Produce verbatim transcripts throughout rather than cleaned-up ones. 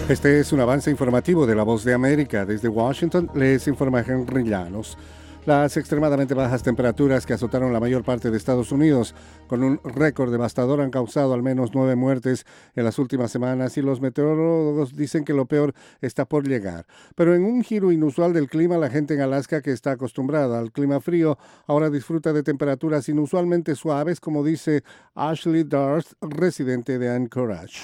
Este es un avance informativo de La Voz de América. Desde Washington les informa Henry Llanos. Las extremadamente bajas temperaturas que azotaron la mayor parte de Estados Unidos con un récord devastador han causado al menos nueve muertes en las últimas semanas y los meteorólogos dicen que lo peor está por llegar. Pero en un giro inusual del clima, la gente en Alaska, que está acostumbrada al clima frío, ahora disfruta de temperaturas inusualmente suaves, como dice Ashley Darst, residente de Anchorage.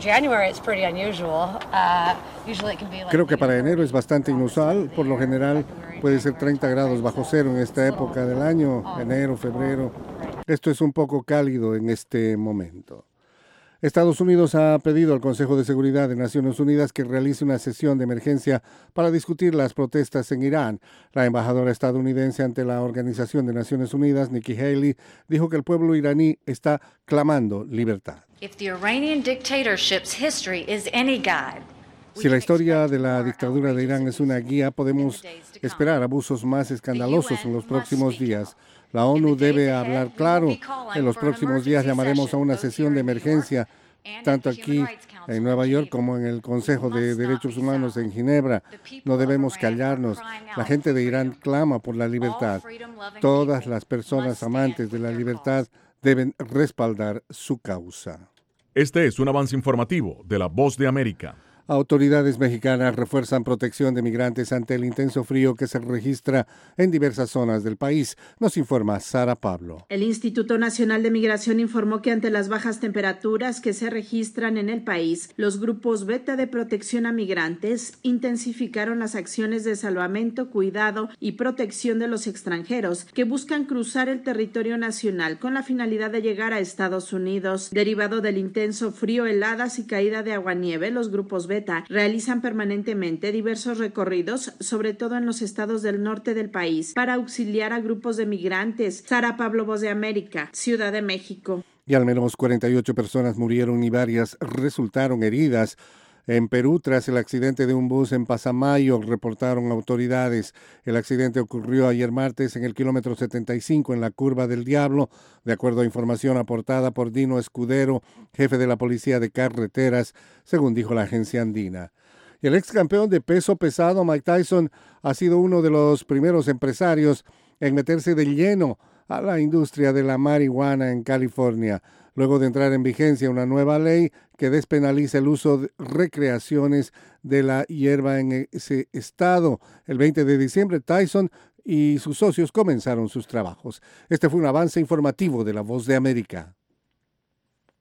Creo que para enero es bastante inusual. Por lo general puede ser treinta grados bajo cero en esta época del año, enero, febrero. Esto es un poco cálido en este momento. Estados Unidos ha pedido al Consejo de Seguridad de Naciones Unidas que realice una sesión de emergencia para discutir las protestas en Irán. La embajadora estadounidense ante la Organización de Naciones Unidas, Nikki Haley, dijo que el pueblo iraní está clamando libertad. If the Iranian dictatorship's history is any guide, Si la historia de la dictadura de Irán es una guía, podemos esperar abusos más escandalosos en los próximos días. La ONU debe hablar claro. En los próximos días llamaremos a una sesión de emergencia, tanto aquí en Nueva York como en el Consejo de Derechos Humanos en Ginebra. No debemos callarnos. La gente de Irán clama por la libertad. Todas las personas amantes de la libertad deben respaldar su causa. Este es un avance informativo de La Voz de América. Autoridades mexicanas refuerzan protección de migrantes ante el intenso frío que se registra en diversas zonas del país. Nos informa Sara Pablo. El Instituto Nacional de Migración informó que ante las bajas temperaturas que se registran en el país, los grupos Beta de protección a migrantes intensificaron las acciones de salvamento, cuidado y protección de los extranjeros que buscan cruzar el territorio nacional con la finalidad de llegar a Estados Unidos. Derivado del intenso frío, heladas y caída de aguanieve, los grupos Beta realizan permanentemente diversos recorridos, sobre todo en los estados del norte del país, para auxiliar a grupos de migrantes. Sara Pablo, Voz de América, Ciudad de México. Y al menos cuarenta y ocho personas murieron y varias resultaron heridas en Perú tras el accidente de un bus en Pasamayo, reportaron autoridades. El accidente ocurrió ayer martes en el kilómetro setenta y cinco en la Curva del Diablo, de acuerdo a información aportada por Dino Escudero, jefe de la Policía de Carreteras, según dijo la agencia andina. Y el ex campeón de peso pesado Mike Tyson ha sido uno de los primeros empresarios en meterse de lleno a la industria de la marihuana en California, luego de entrar en vigencia una nueva ley que despenaliza el uso de recreaciones de la hierba en ese estado. El veinte de diciembre, Tyson y sus socios comenzaron sus trabajos. Este fue un avance informativo de La Voz de América.